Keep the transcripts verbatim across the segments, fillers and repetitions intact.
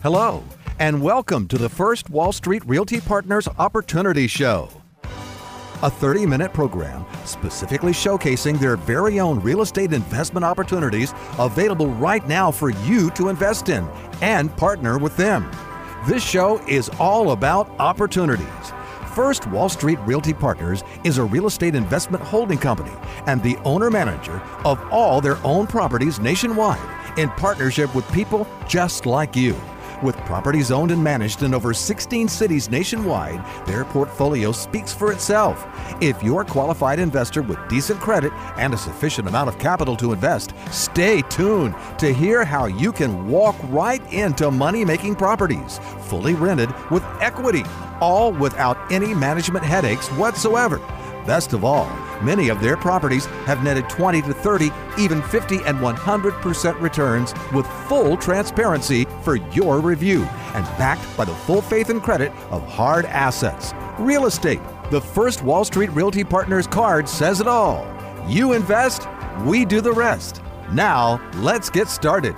Hello, and welcome to the First Wall Street Realty Partners Opportunity Show, a thirty-minute program specifically showcasing their very own real estate investment opportunities available right now for you to invest in and partner with them. This show is all about opportunities. First Wall Street Realty Partners is a real estate investment holding company and the owner-manager of all their own properties nationwide in partnership with people just like you. With properties owned and managed in over sixteen cities nationwide, their portfolio speaks for itself. If you're a qualified investor with decent credit and a sufficient amount of capital to invest, stay tuned to hear how you can walk right into money-making properties, fully rented with equity, all without any management headaches whatsoever. Best of all, many of their properties have netted twenty to thirty, even fifty and one hundred percent returns with full transparency for your review and backed by the full faith and credit of hard assets. Real estate, the First Wall Street Realty Partners card says it all. You invest, we do the rest. Now, let's get started.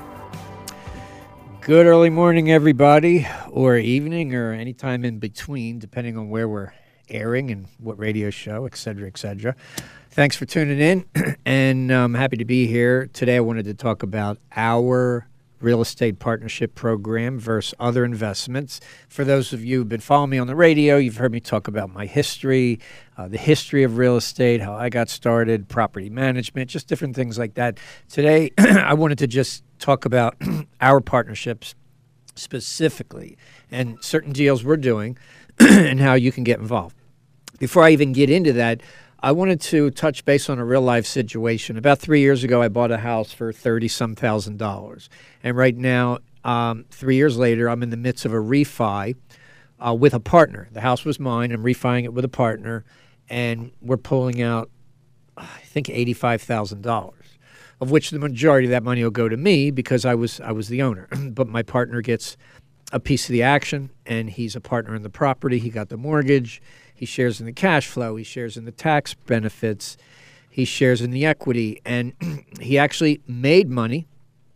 Good early morning, everybody, or evening, or any time in between, depending on where we're airing and what radio show, et cetera, et cetera. Thanks for tuning in, and I'm happy to be here. Today I wanted to talk about our real estate partnership program versus other investments. For those of you who've been following me on the radio, you've heard me talk about my history, uh, the history of real estate, how I got started, property management, just different things like that. Today I wanted to just talk about our partnerships specifically and certain deals we're doing and how you can get involved. Before I even get into that, I wanted to touch base on a real life situation. About three years ago, I bought a house for thirty some thousand dollars. And right now, um, three years later, I'm in the midst of a refi uh, with a partner. The house was mine. I'm refining it with a partner. And we're pulling out, I think, eighty-five thousand dollars, of which the majority of that money will go to me because I was I was the owner. But my partner gets a piece of the action, and he's a partner in the property. He got the mortgage. He shares in the cash flow. He shares in the tax benefits. He shares in the equity. And he actually made money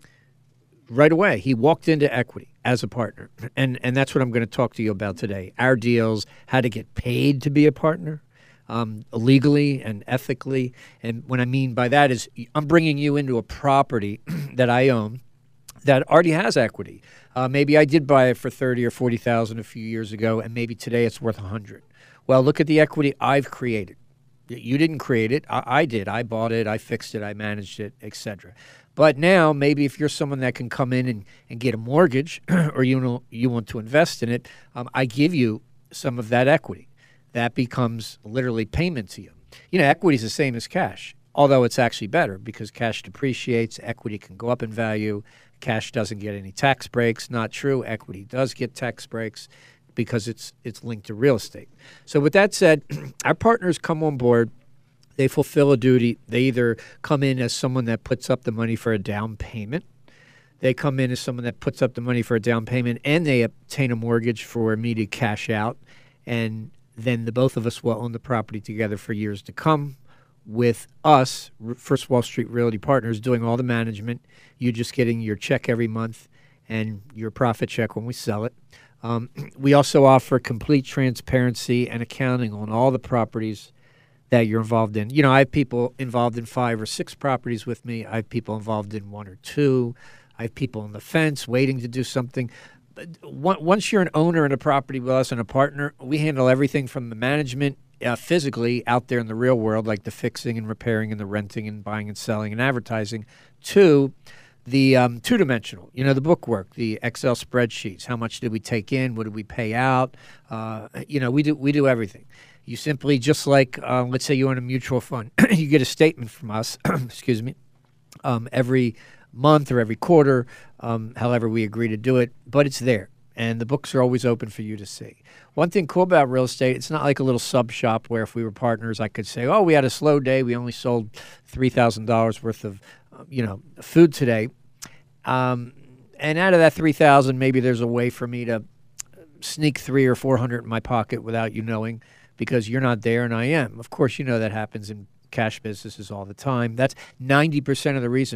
right away. He walked into equity as a partner. And and that's what I'm going to talk to you about today. Our deals, how to get paid to be a partner, um, legally and ethically. And what I mean by that is I'm bringing you into a property that I own that already has equity. Uh, maybe I did buy it for thirty or forty thousand a few years ago, and maybe today it's worth a hundred. Well, look at the equity I've created. You didn't create it. I, I did. I bought it. I fixed it. I managed it, et cetera. But now, maybe if you're someone that can come in and, and get a mortgage, or you know you want to invest in it, um, I give you some of that equity. That becomes literally payment to you. You know, equity is the same as cash, although it's actually better because cash depreciates. Equity can go up in value. Cash doesn't get any tax breaks. Not true. Equity does get tax breaks because it's it's linked to real estate. So with that said, our partners come on board. They fulfill a duty. They either come in as someone that puts up the money for a down payment. They come in as someone that puts up the money for a down payment, and they obtain a mortgage for immediate cash out. And then the both of us will own the property together for years to come, with us, First Wall Street Realty Partners, doing all the management. You just getting your check every month and your profit check when we sell it. Um, we also offer complete transparency and accounting on all the properties that you're involved in. You know, I have people involved in five or six properties with me. I have people involved in one or two. I have people on the fence waiting to do something. But once you're an owner in a property with us and a partner, we handle everything from the management uh, physically out there in the real world, like the fixing and repairing and the renting and buying and selling and advertising, to the um, two-dimensional, you know, the bookwork, the Excel spreadsheets. How much did we take in? What did we pay out? Uh, you know, we do we do everything. You simply, just like, uh, let's say you own a mutual fund, you get a statement from us, excuse me, um, every month or every quarter, um, however we agree to do it, but it's there. And the books are always open for you to see. One thing cool about real estate, it's not like a little sub shop where if we were partners, I could say, oh, we had a slow day. We only sold three thousand dollars worth of, uh, you know, food today. Um, and out of that three thousand, maybe there's a way for me to sneak three or four hundred in my pocket without you knowing, because you're not there and I am. Of course, you know that happens in cash businesses all the time. That's ninety percent of the reason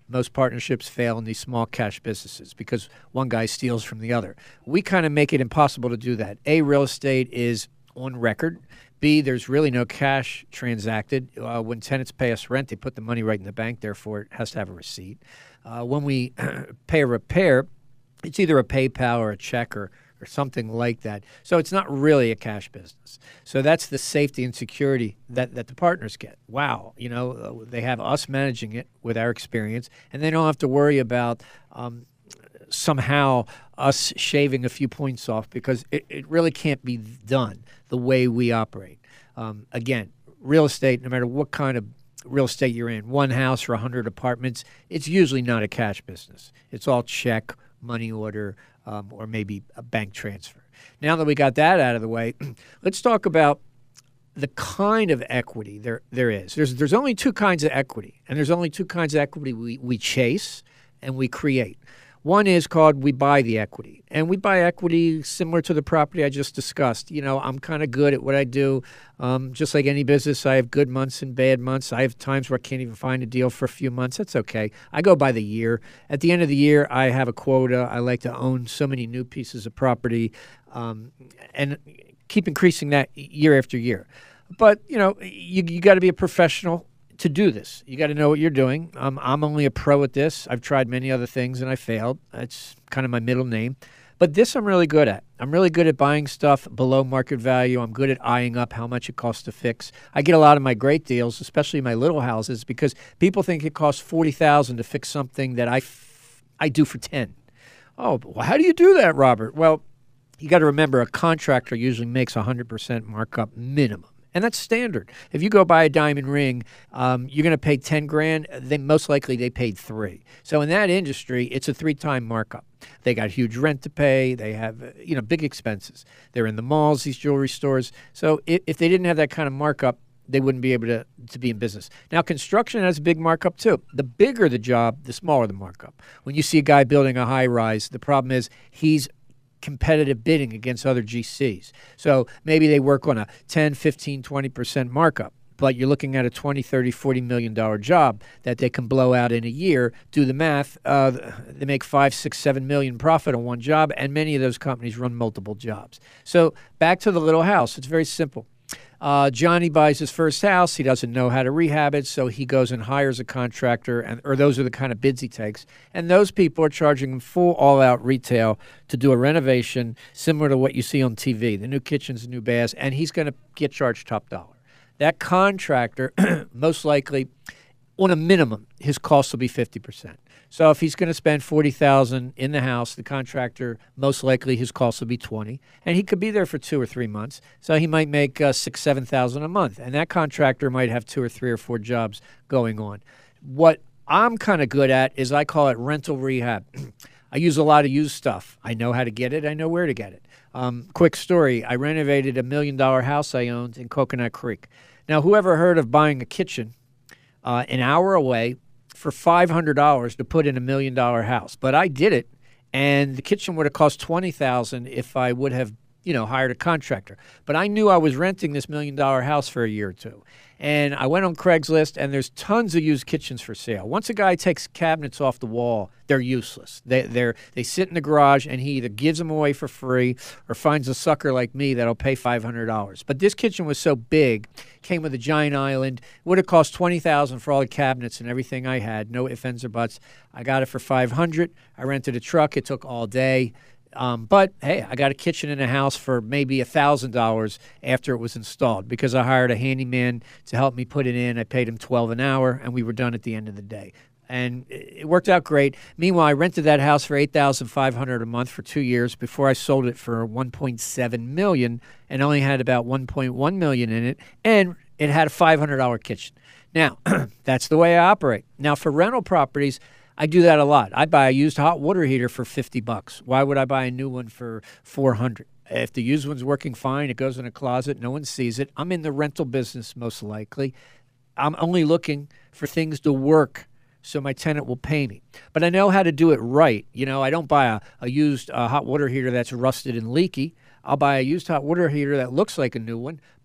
most partnerships fail in these small cash businesses because one guy steals from the other. We kind of make it impossible to do that. A, real estate is on record. B, there's really no cash transacted. Uh, when tenants pay us rent, they put the money right in the bank. Therefore, it has to have a receipt. Uh, when we pay a repair, it's either a PayPal or a check or or something like that. So it's not really a cash business. So that's the safety and security that, that the partners get. Wow, you know, uh, they have us managing it with our experience, and they don't have to worry about um, somehow us shaving a few points off because it, it really can't be done the way we operate. Um, again, real estate, no matter what kind of real estate you're in, one house or one hundred apartments, it's usually not a cash business. It's all check, money order, Um, or maybe a bank transfer. Now that we got that out of the way, let's talk about the kind of equity there there is. There's there's only two kinds of equity, and there's only two kinds of equity we, we chase and we create. One is called we buy the equity, and we buy equity similar to the property I just discussed. You know, I'm kind of good at what I do. Um, just like any business, I have good months and bad months. I have times where I can't even find a deal for a few months. That's okay. I go by the year. At the end of the year, I have a quota. I like to own so many new pieces of property um, and keep increasing that year after year. But, you know, you, you got to be a professional to do this. You got to know what you're doing. Um, I'm only a pro at this. I've tried many other things and I failed. That's kind of my middle name. But this I'm really good at. I'm really good at buying stuff below market value. I'm good at eyeing up how much it costs to fix. I get a lot of my great deals, especially my little houses, because people think it costs forty thousand dollars to fix something that I, f- I do for ten. Oh, well, how do you do that, Robert? Well, you got to remember a contractor usually makes one hundred percent markup minimum. And that's standard. If you go buy a diamond ring, um, you're going to pay ten grand. Then most likely they paid three. So in that industry, it's a three-time markup. They got huge rent to pay. They have, uh, you know, big expenses. They're in the malls, these jewelry stores. So if, if they didn't have that kind of markup, they wouldn't be able to, to be in business. Now, construction has a big markup too. The bigger the job, the smaller the markup. When you see a guy building a high-rise, the problem is he's competitive bidding against other G Cs. So maybe they work on a ten, fifteen, twenty percent markup, but you're looking at a twenty, thirty, forty million dollar job that they can blow out in a year. Do the math. Uh, they make five, six, seven million profit on one job, and many of those companies run multiple jobs. So back to the little house. It's very simple. Uh, Johnny buys his first house. He doesn't know how to rehab it, so he goes and hires a contractor, and or those are the kind of bids he takes. And those people are charging him full all-out retail to do a renovation similar to what you see on T V, the new kitchens, the new baths, and he's going to get charged top dollar. That contractor, most likely, on a minimum, his costs will be fifty percent. So if he's going to spend forty thousand dollars in the house, the contractor, most likely his costs will be twenty, and he could be there for two or three months. So he might make uh, six, seven thousand a month, and that contractor might have two or three or four jobs going on. What I'm kind of good at is I call it rental rehab. I use a lot of used stuff. I know how to get it. I know where to get it. Um, quick story: I renovated a million dollar house I owned in Coconut Creek. Now, whoever heard of buying a kitchen uh, an hour away for five hundred dollars to put in a million dollar house? But I did it, and the kitchen would have cost twenty thousand dollars if I would have, you know, hired a contractor. But I knew I was renting this million dollar house for a year or two. And I went on Craigslist, and there's tons of used kitchens for sale. Once a guy takes cabinets off the wall, they're useless. They they're they sit in the garage, and he either gives them away for free or finds a sucker like me that'll pay five hundred dollars. But this kitchen was so big, came with a giant island. It would have cost twenty thousand dollars for all the cabinets and everything I had. No ifs, ands, or buts. I got it for five hundred dollars. I rented a truck. It took all day. Um, but, hey, I got a kitchen in a house for maybe one thousand dollars after it was installed because I hired a handyman to help me put it in. I paid him twelve dollars an hour, and we were done at the end of the day. And it worked out great. Meanwhile, I rented that house for eight thousand five hundred dollars a month for two years before I sold it for one point seven million dollars and only had about one point one million dollars in it, and it had a five hundred dollars kitchen. Now, that's the way I operate. Now, for rental properties, I do that a lot. I buy a used hot water heater for fifty bucks. Why would I buy a new one for four hundred? If the used one's working fine, it goes in a closet, no one sees it. I'm in the rental business most likely. I'm only looking for things to work so my tenant will pay me. But I know how to do it right. You know, I don't buy a, a used uh, hot water heater that's rusted and leaky. I'll buy a used hot water heater that looks like a new one, but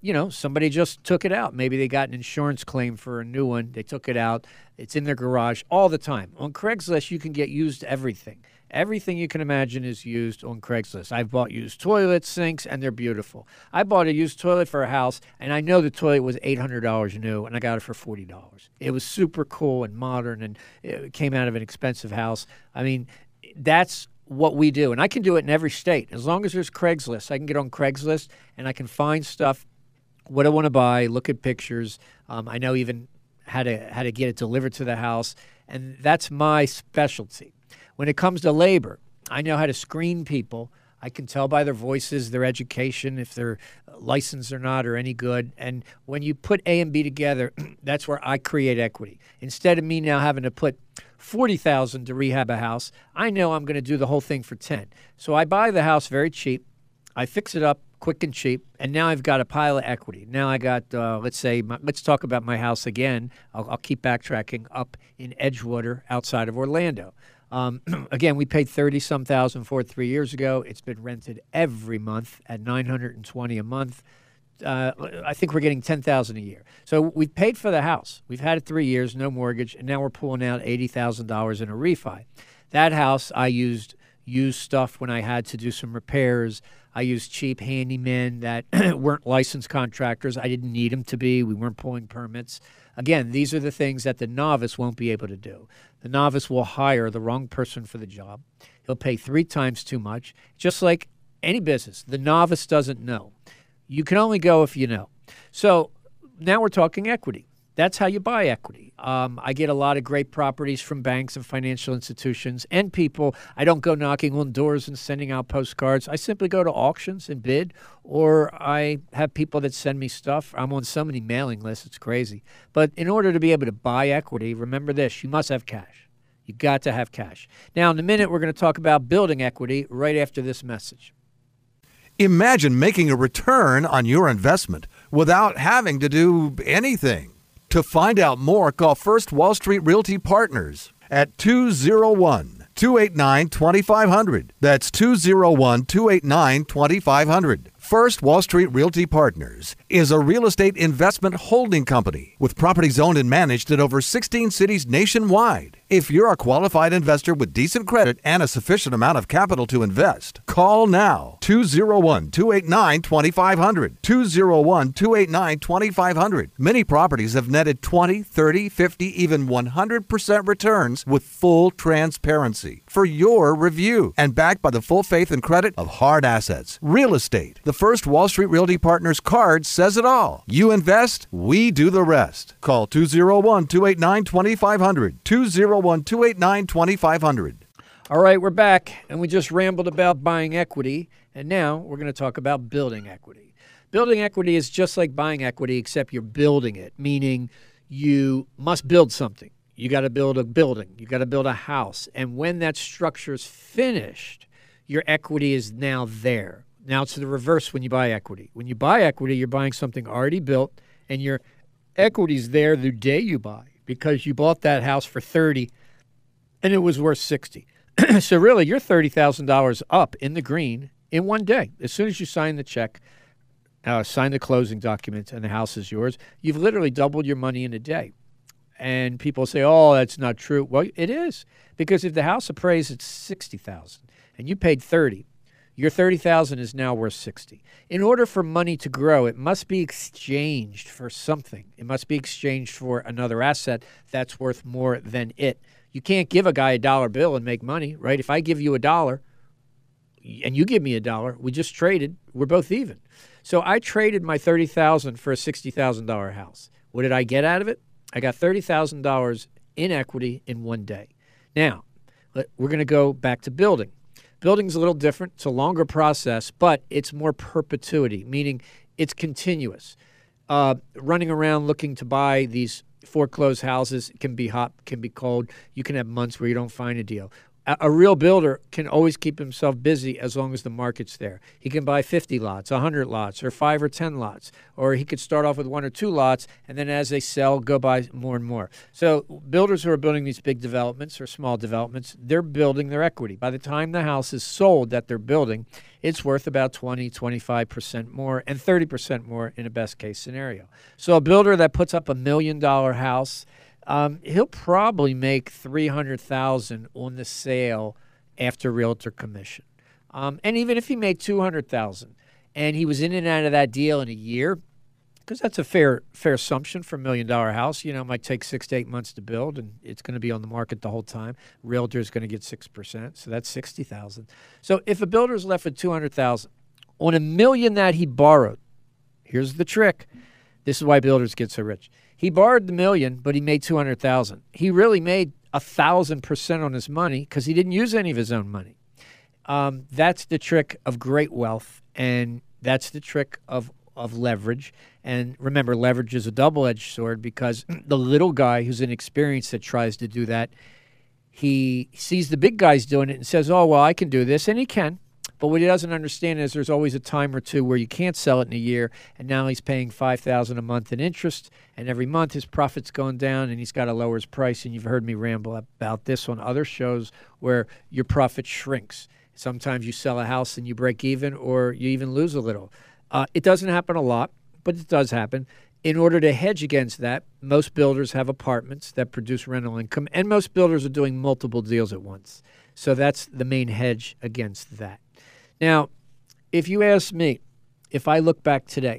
you know, somebody just took it out. Maybe they got an insurance claim for a new one. They took it out. It's in their garage all the time. On Craigslist, you can get used everything. Everything you can imagine is used on Craigslist. I've bought used toilets, sinks, and they're beautiful. I bought a used toilet for a house, and I know the toilet was eight hundred dollars new, and I got it for forty dollars. It was super cool and modern, and it came out of an expensive house. I mean, that's what we do, and I can do it in every state. As long as there's Craigslist, I can get on Craigslist, and I can find stuff, what I want to buy, look at pictures. Um, I know even how to how to get it delivered to the house, and that's my specialty. When it comes to labor, I know how to screen people. I can tell by their voices, their education, if they're licensed or not, or any good. And when you put A and B together, that's where I create equity. Instead of me now having to put forty thousand dollars to rehab a house, I know I'm going to do the whole thing for ten. So I buy the house very cheap. I fix it up quick and cheap, and now I've got a pile of equity. Now I got, uh, let's say, my, let's talk about my house again. I'll, I'll keep backtracking, up in Edgewater outside of Orlando. Um, again, we paid thirty some thousand for it three years ago. It's been rented every month at nine hundred twenty dollars a month. Uh, I think we're getting ten thousand dollars a year. So we've paid for the house. We've had it three years, no mortgage, and now we're pulling out eighty thousand dollars in a refi. That house, I used used stuff when I had to do some repairs. I used cheap handymen that weren't licensed contractors. I didn't need them to be. We weren't pulling permits. Again, these are the things that the novice won't be able to do. The novice will hire the wrong person for the job. He'll pay three times too much. Just like any business, the novice doesn't know. You can only go if you know. So now we're talking equity. That's how you buy equity. Um, I get a lot of great properties from banks and financial institutions and people. I don't go knocking on doors and sending out postcards. I simply go to auctions and bid, or I have people that send me stuff. I'm on so many mailing lists, it's crazy. But in order to be able to buy equity, remember this, you must have cash. You got to have cash. Now, in a minute, we're going to talk about building equity right after this message. Imagine making a return on your investment without having to do anything. To find out more, call First Wall Street Realty Partners at two oh one, two eight nine, two five zero zero. That's two oh one, two eight nine, two five zero zero. First Wall Street Realty Partners is a real estate investment holding company with properties owned and managed in over sixteen cities nationwide. If you're a qualified investor with decent credit and a sufficient amount of capital to invest, call now. two oh one, two eight nine, two five zero zero. two oh one, two eight nine, two five zero zero. Many properties have netted twenty, thirty, fifty, even one hundred percent returns with full transparency for your review and backed by the full faith and credit of Hard Assets Real Estate. The First Wall Street Realty Partners card says it all. You invest, we do the rest. Call two oh one, two eight nine, two five zero zero. two oh one, two eight nine, two five zero zero. All right, we're back, and we just rambled about buying equity, and now we're going to talk about building equity. Building equity is just like buying equity, except you're building it, meaning you must build something. You got to build a building. You got to build a house. And when that structure is finished, your equity is now there. Now it's the reverse when you buy equity. When you buy equity, you're buying something already built, and your equity's there the day you buy because you bought that house for thirty and it was worth sixty. So really, you're thirty thousand dollars up in the green in one day. As soon as you sign the check, uh, sign the closing document, and the house is yours, you've literally doubled your money in a day. And people say, oh, that's not true. Well, it is. Because if the house appraised at sixty thousand dollars and you paid thirty thousand dollars, your thirty thousand dollars is now worth sixty thousand dollars. In order for money to grow, it must be exchanged for something. It must be exchanged for another asset that's worth more than it. You can't give a guy a dollar bill and make money, right? If I give you a dollar and you give me a dollar, we just traded, we're both even. So I traded my thirty thousand dollars for a sixty thousand dollars house. What did I get out of it? I got thirty thousand dollars in equity in one day. Now, we're going to go back to building. Building's a little different. It's a longer process, but it's more perpetuity, meaning it's continuous. Uh, running around looking to buy these foreclosed houses can be hot, can be cold. You can have months where you don't find a deal. A, a real builder can always keep himself busy as long as the market's there. He can buy fifty lots, one hundred lots, or five or ten lots. Or he could start off with one or two lots, and then as they sell, go buy more and more. So builders who are building these big developments or small developments, they're building their equity. By the time the house is sold that they're building, it's worth about twenty, twenty-five percent more and thirty percent more in a best case scenario. So a builder that puts up a million dollar house, um, he'll probably make three hundred thousand dollars on the sale after realtor commission. Um, and even if he made two hundred thousand dollars and he was in and out of that deal in a year, because that's a fair fair assumption for a million-dollar house. You know, it might take six to eight months to build, and it's going to be on the market the whole time. Realtor is going to get six percent, so that's sixty thousand dollars. So if a builder is left with two hundred thousand dollars on a million that he borrowed, here's the trick. This is why builders get so rich. He borrowed the million, but he made two hundred thousand dollars. He really made one thousand percent on his money because he didn't use any of his own money. Um, that's the trick of great wealth, and that's the trick of of leverage. And remember, leverage is a double-edged sword because the little guy who's inexperienced that tries to do that, he sees the big guys doing it and says, oh, well, I can do this, and he can. But what he doesn't understand is there's always a time or two where you can't sell it in a year, and now he's paying five thousand dollars a month in interest, and every month his profit's going down, and he's got to lower his price. And you've heard me ramble about this on other shows where your profit shrinks. Sometimes you sell a house and you break even, or you even lose a little. Uh, it doesn't happen a lot, but it does happen. In order to hedge against that, most builders have apartments that produce rental income, and most builders are doing multiple deals at once. So that's the main hedge against that. Now, if you ask me, if I look back today,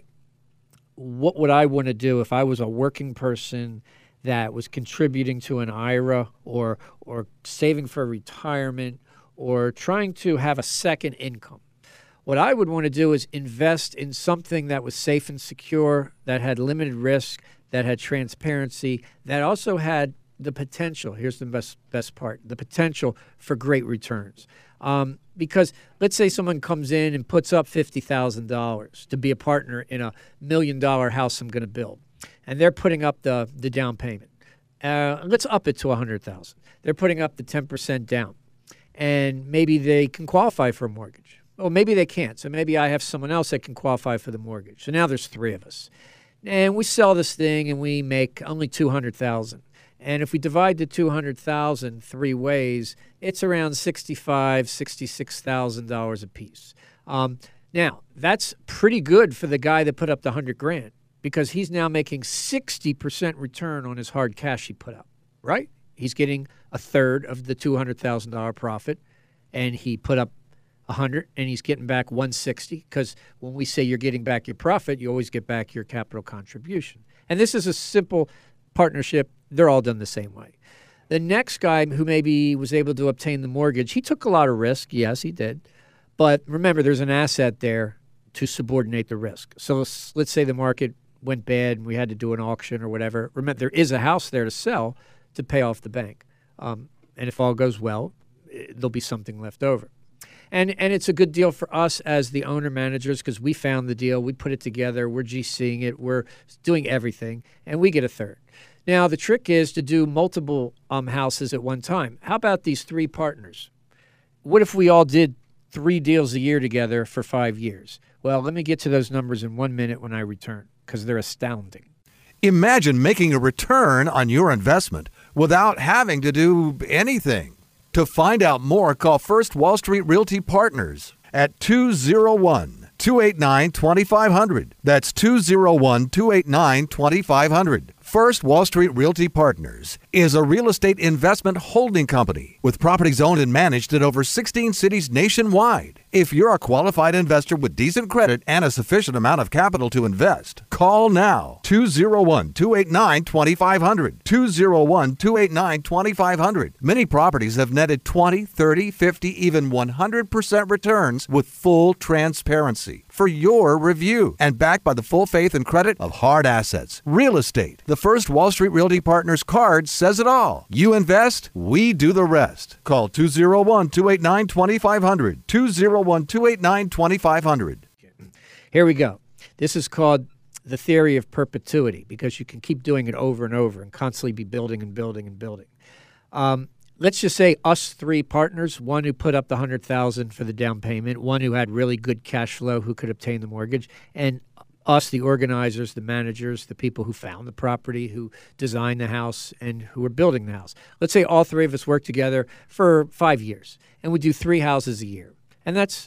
what would I want to do if I was a working person that was contributing to an I R A or or saving for retirement or trying to have a second income? What I would want to do is invest in something that was safe and secure, that had limited risk, that had transparency, that also had the potential. Here's the best best part, the potential for great returns. Um, because let's say someone comes in and puts up fifty thousand dollars to be a partner in a million-dollar house I'm going to build, and they're putting up the, the down payment. Uh, let's up it to one hundred thousand dollars. They're putting up the ten percent down, and maybe they can qualify for a mortgage. Well, maybe they can't. So maybe I have someone else that can qualify for the mortgage. So now there's three of us. And we sell this thing and we make only two hundred thousand dollars. And if we divide the two hundred thousand dollars three ways, it's around sixty-five thousand dollars, sixty-six thousand dollars a piece. Um, now, that's pretty good for the guy that put up the one hundred grand because he's now making sixty percent return on his hard cash he put up, right? He's getting a third of the two hundred thousand dollars profit, and he put up one hundred, and he's getting back one hundred sixty, because when we say you're getting back your profit, you always get back your capital contribution. And this is a simple partnership. They're all done the same way. The next guy who maybe was able to obtain the mortgage, he took a lot of risk. Yes, he did. But remember, there's an asset there to subordinate the risk. So let's, let's say the market went bad and we had to do an auction or whatever. Remember, there is a house there to sell to pay off the bank. Um, and if all goes well, there'll be something left over. And and it's a good deal for us as the owner managers because we found the deal, we put it together, we're GCing it, we're doing everything, and we get a third. Now, the trick is to do multiple um, houses at one time. How about these three partners? What if we all did three deals a year together for five years? Well, let me get to those numbers in one minute when I return because they're astounding. Imagine making a return on your investment without having to do anything. To find out more, call First Wall Street Realty Partners at two oh one, two eight nine, two five zero zero. That's two oh one, two eight nine, two five zero zero. First Wall Street Realty Partners is a real estate investment holding company with properties owned and managed in over sixteen cities nationwide. If you're a qualified investor with decent credit and a sufficient amount of capital to invest, call now. two oh one, two eight nine, two five zero zero. two oh one, two eight nine, two five zero zero. Many properties have netted twenty, thirty, fifty, even one hundred percent returns with full transparency for your review and backed by the full faith and credit of Hard Assets Real Estate. The First Wall Street Realty Partners card says it all. You invest, we do the rest. Call two oh one, two eight nine, two five zero zero. two oh one, two eight nine, two five zero zero. Here we go. This is called the theory of perpetuity because you can keep doing it over and over and constantly be building and building and building. Um, let's just say us three partners, one who put up the one hundred thousand dollars for the down payment, one who had really good cash flow who could obtain the mortgage, and us, the organizers, the managers, the people who found the property, who designed the house, and who were building the house. Let's say all three of us work together for five years, and we do three houses a year. And that's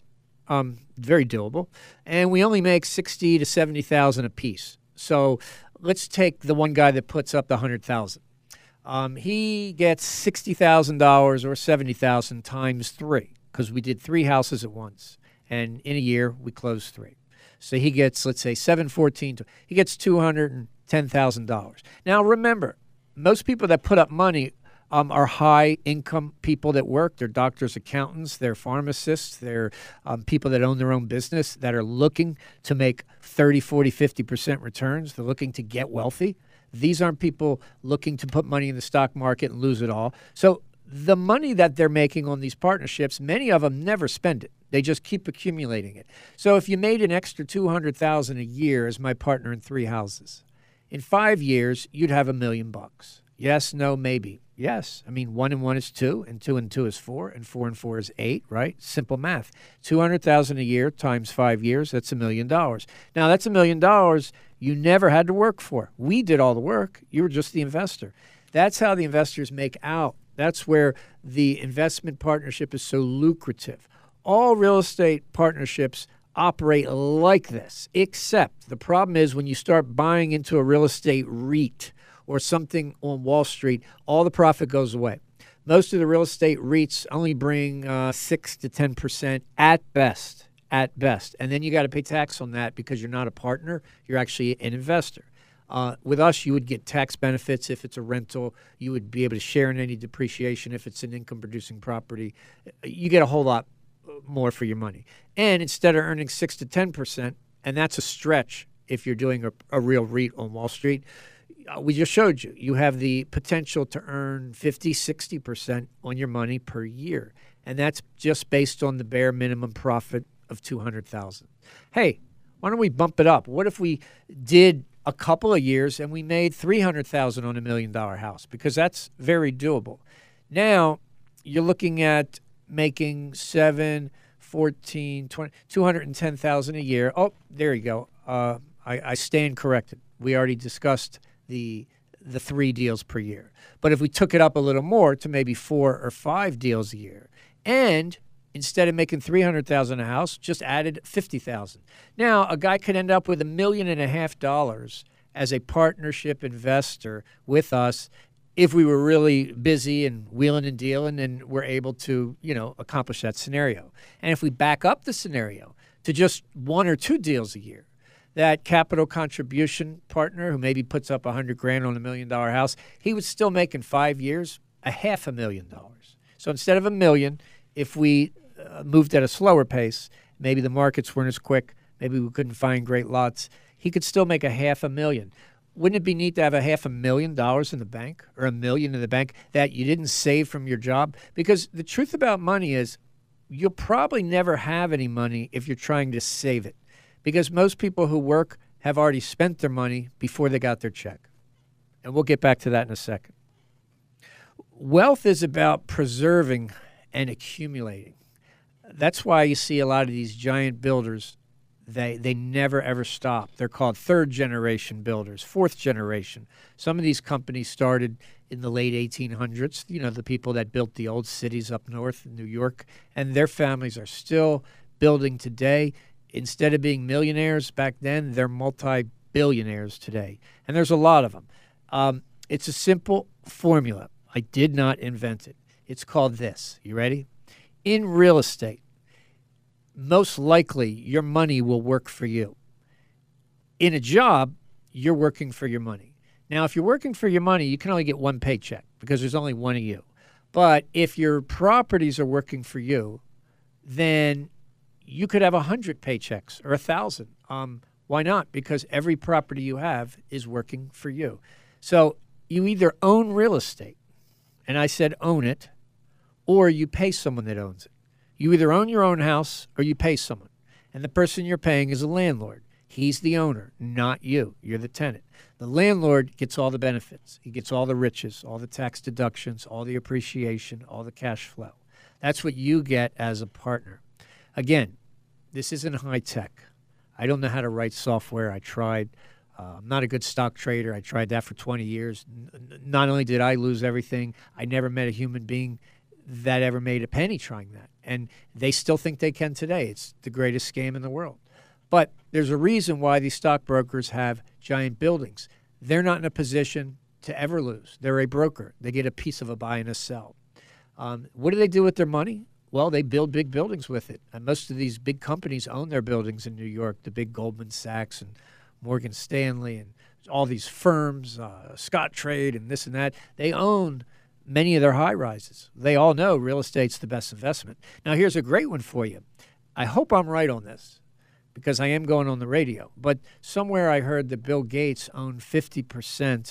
Um, very doable. And we only make sixty to seventy thousand a piece. So let's take the one guy that puts up the one hundred thousand. Um, he gets sixty thousand dollars or seventy thousand times three, because we did three houses at once. And in a year, we closed three. So he gets, let's say, seven, fourteen, he gets two hundred ten thousand dollars. Now, remember, most people that put up money um, are high-income people that work. They're doctors, accountants, they're pharmacists, they're um, people that own their own business that are looking to make thirty, forty, fifty percent returns. They're looking to get wealthy. These aren't people looking to put money in the stock market and lose it all. So the money that they're making on these partnerships, many of them never spend it. They just keep accumulating it. So if you made an extra two hundred thousand dollars a year as my partner in three houses, in five years, you'd have a million bucks. Yes, no, maybe. Yes. I mean, one and one is two, and two and two is four, and four and four is eight, right? Simple math. two hundred thousand dollars a year times five years, that's a million dollars. Now, that's a million dollars you never had to work for. We did all the work. You were just the investor. That's how the investors make out. That's where the investment partnership is so lucrative. All real estate partnerships operate like this, except the problem is when you start buying into a real estate REIT or something on Wall Street, all the profit goes away. Most of the real estate REITs only bring uh, six to ten percent at best, at best. And then you got to pay tax on that because you're not a partner. You're actually an investor. Uh, with us, you would get tax benefits if it's a rental. You would be able to share in any depreciation if it's an income-producing property. You get a whole lot more for your money. And instead of earning six to ten percent, and that's a stretch if you're doing a, a real REIT on Wall Street, uh, we just showed you, you have the potential to earn fifty, sixty percent on your money per year. And that's just based on the bare minimum profit of two hundred thousand dollars. Hey, why don't we bump it up? What if we did a couple of years and we made three hundred thousand dollars on a million dollar house? Because that's very doable. Now you're looking at making seven, fourteen, twenty, two hundred ten thousand dollars a year. Oh, there you go. Uh, I, I stand corrected. We already discussed the the three deals per year. But if we took it up a little more to maybe four or five deals a year, and instead of making three hundred thousand dollars a house, just added fifty thousand dollars. Now, a guy could end up with a million and a half dollars as a partnership investor with us if we were really busy and wheeling and dealing and we're able to, you know, accomplish that scenario. And if we back up the scenario to just one or two deals a year, that capital contribution partner who maybe puts up a hundred grand on a million dollar house, he would still make in five years a half a million dollars. So instead of a million, if we uh, moved at a slower pace, maybe the markets weren't as quick, maybe we couldn't find great lots, he could still make a half a million. Wouldn't it be neat to have a half a million dollars in the bank or a million in the bank that you didn't save from your job? Because the truth about money is you'll probably never have any money if you're trying to save it, because most people who work have already spent their money before they got their check. And we'll get back to that in a second. Wealth is about preserving and accumulating. That's why you see a lot of these giant builders, They they never, ever stop. They're called third-generation builders, fourth generation. Some of these companies started in the late eighteen hundreds, you know, the people that built the old cities up north in New York, and their families are still building today. Instead of being millionaires back then, they're multi-billionaires today, and there's a lot of them. Um, it's a simple formula. I did not invent it. It's called this. You ready? In real estate, most likely your money will work for you. In a job, you're working for your money. Now, if you're working for your money, you can only get one paycheck because there's only one of you. But if your properties are working for you, then you could have a hundred paychecks or a thousand. Um, why not? Because every property you have is working for you. So you either own real estate, and I said own it, or you pay someone that owns it. You either own your own house or you pay someone. And the person you're paying is a landlord. He's the owner, not you. You're the tenant. The landlord gets all the benefits. He gets all the riches, all the tax deductions, all the appreciation, all the cash flow. That's what you get as a partner. Again, this isn't high tech. I don't know how to write software. I tried. Uh, I'm not a good stock trader. I tried that for twenty years. N- not only did I lose everything, I never met a human being that ever made a penny trying that. And they still think they can today. It's the greatest scam in the world. But there's a reason why these stockbrokers have giant buildings. They're not in a position to ever lose. They're a broker. They get a piece of a buy and a sell. Um, what do they do with their money? Well, they build big buildings with it. And most of these big companies own their buildings in New York, the big Goldman Sachs and Morgan Stanley and all these firms, uh, Scottrade and this and that. They own many of their high-rises. They all know real estate's the best investment. Now, here's a great one for you. I hope I'm right on this because I am going on the radio. But somewhere I heard that Bill Gates owned fifty percent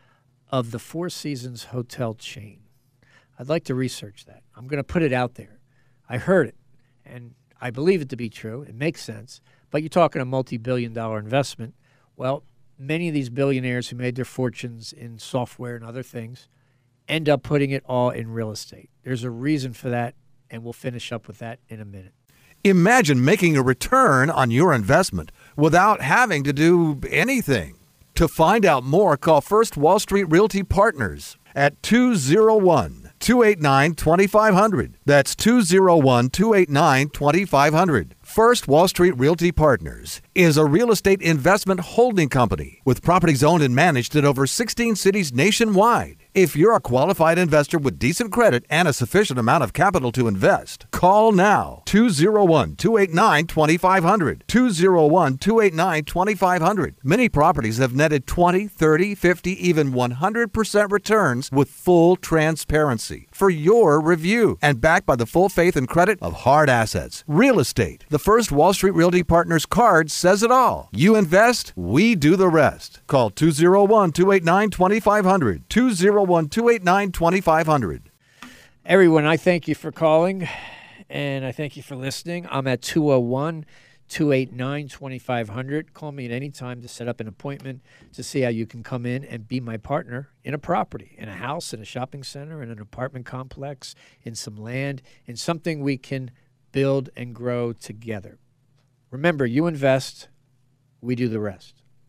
of the Four Seasons hotel chain. I'd like to research that. I'm going to put it out there. I heard it, and I believe it to be true. It makes sense. But you're talking a multi-billion dollar investment. Well, many of these billionaires who made their fortunes in software and other things end up putting it all in real estate. There's a reason for that, and we'll finish up with that in a minute. Imagine making a return on your investment without having to do anything. To find out more, call First Wall Street Realty Partners at two oh one, two eight nine, two five zero zero. That's two oh one, two eight nine, two five zero zero. First Wall Street Realty Partners is a real estate investment holding company with properties owned and managed in over sixteen cities nationwide. If you're a qualified investor with decent credit and a sufficient amount of capital to invest, call now. two oh one, two eight nine, two five zero zero. two oh one, two eight nine, two five zero zero. Many properties have netted twenty, thirty, fifty, even one hundred percent returns with full transparency for your review and backed by the full faith and credit of Hard Assets Real Estate. The First Wall Street Realty Partners card says it all. You invest, we do the rest. Call two oh one, two eight nine, two five zero zero. two oh one, two eight nine, two five zero zero. Everyone, I thank you for calling, and I thank you for listening. I'm at two oh one, two eight nine, two five zero zero. Call me at any time to set up an appointment to see how you can come in and be my partner in a property, in a house, in a shopping center, in an apartment complex, in some land, in something we can build and grow together. Remember, you invest, we do the rest.